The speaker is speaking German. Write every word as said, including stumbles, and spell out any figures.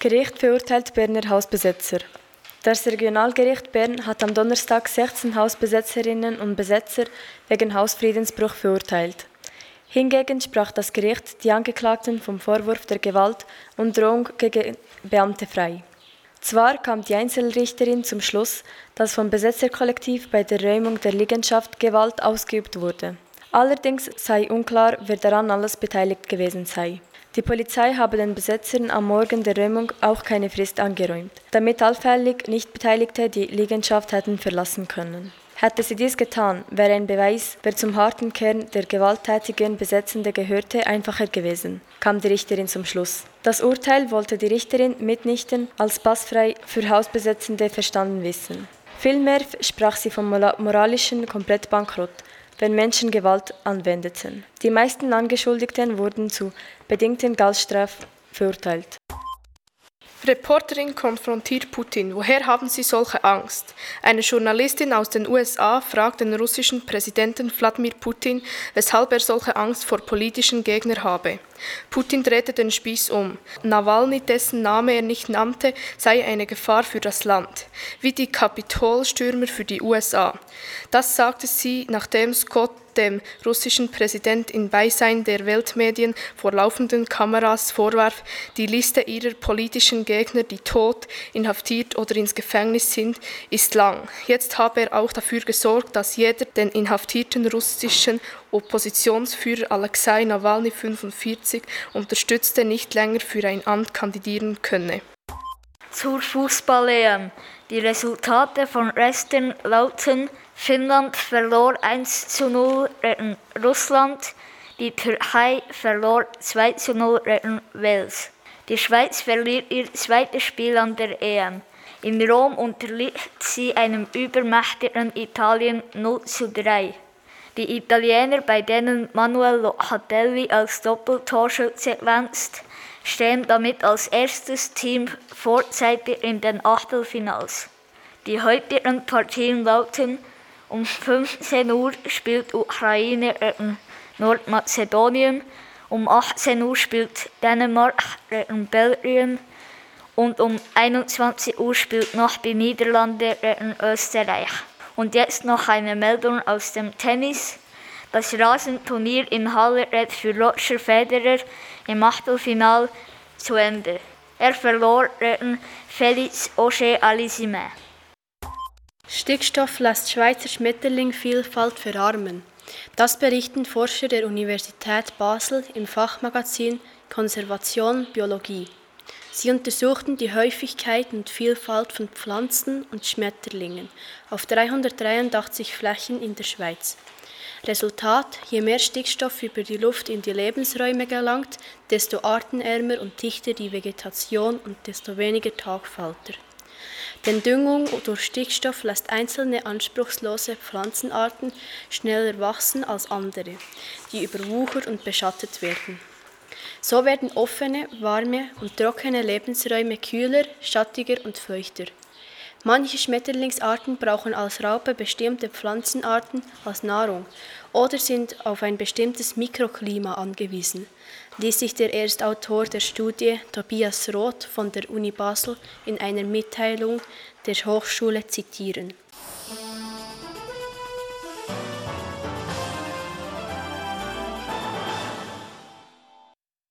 Gericht verurteilt Berner Hausbesetzer. Das Regionalgericht Bern hat am Donnerstag sechzehn Hausbesetzerinnen und Besetzer wegen Hausfriedensbruch verurteilt. Hingegen sprach das Gericht die Angeklagten vom Vorwurf der Gewalt und Drohung gegen Beamte frei. Zwar kam die Einzelrichterin zum Schluss, dass vom Besetzerkollektiv bei der Räumung der Liegenschaft Gewalt ausgeübt wurde. Allerdings sei unklar, wer daran alles beteiligt gewesen sei. Die Polizei habe den Besetzern am Morgen der Räumung auch keine Frist angeräumt, damit allfällig Nichtbeteiligte die Liegenschaft hätten verlassen können. Hätte sie dies getan, wäre ein Beweis, wer zum harten Kern der gewalttätigen Besetzende gehörte, einfacher gewesen, kam die Richterin zum Schluss. Das Urteil wollte die Richterin mitnichten als passfrei für Hausbesetzende verstanden wissen. Vielmehr sprach sie vom moralischen Komplettbankrott, wenn Menschen Gewalt anwendeten. Die meisten Angeschuldigten wurden zu bedingten Geldstrafe verurteilt. Reporterin konfrontiert Putin. Woher haben Sie solche Angst? Eine Journalistin aus den U S A fragt den russischen Präsidenten Wladimir Putin, weshalb er solche Angst vor politischen Gegnern habe. Putin drehte den Spieß um. Nawalny, dessen Name er nicht nannte, sei eine Gefahr für das Land, wie die Kapitolstürmer für die U S A. Das sagte sie, nachdem Scott dem russischen Präsident in Beisein der Weltmedien vor laufenden Kameras vorwarf, die Liste ihrer politischen Gegner, die tot, inhaftiert oder ins Gefängnis sind, ist lang. Jetzt habe er auch dafür gesorgt, dass jeder den inhaftierten russischen Oppositionsführer Alexei Nawalny fünfundvierzig unterstützte, nicht länger für ein Amt kandidieren könne. Zur Fußball-E M. Die Resultate von Resten lauten: Finnland verlor eins zu null gegen Russland, die Türkei verlor zwei zu null gegen Wales. Die Schweiz verliert ihr zweites Spiel an der E M. In Rom unterliegt sie einem übermächtigen Italien null zu drei. Die Italiener, bei denen Manuel Locatelli als Doppeltorschütze glänzt, stehen damit als erstes Team vorzeitig in den Achtelfinals. Die heutigen Partien lauten: um fünfzehn Uhr spielt Ukraine gegen Nordmazedonien, um achtzehn Uhr spielt Dänemark gegen Belgien und um einundzwanzig Uhr spielt noch die Niederlande gegen Österreich. Und jetzt noch eine Meldung aus dem Tennis. Das Rasenturnier in Halle geht für Roger Federer im Achtelfinal zu Ende. Er verlor gegen Félix Auger-Aliassime. Stickstoff lässt Schweizer Schmetterlingvielfalt verarmen. Das berichten Forscher der Universität Basel im Fachmagazin Konservation Biologie. Sie untersuchten die Häufigkeit und Vielfalt von Pflanzen und Schmetterlingen auf dreihundertdreiundachtzig Flächen in der Schweiz. Resultat: Je mehr Stickstoff über die Luft in die Lebensräume gelangt, desto artenärmer und dichter die Vegetation und desto weniger Tagfalter. Denn Düngung durch Stickstoff lässt einzelne anspruchslose Pflanzenarten schneller wachsen als andere, die überwuchert und beschattet werden. So werden offene, warme und trockene Lebensräume kühler, schattiger und feuchter. Manche Schmetterlingsarten brauchen als Raupe bestimmte Pflanzenarten als Nahrung oder sind auf ein bestimmtes Mikroklima angewiesen, ließ sich der Erstautor der Studie, Tobias Roth von der Uni Basel, in einer Mitteilung der Hochschule zitieren.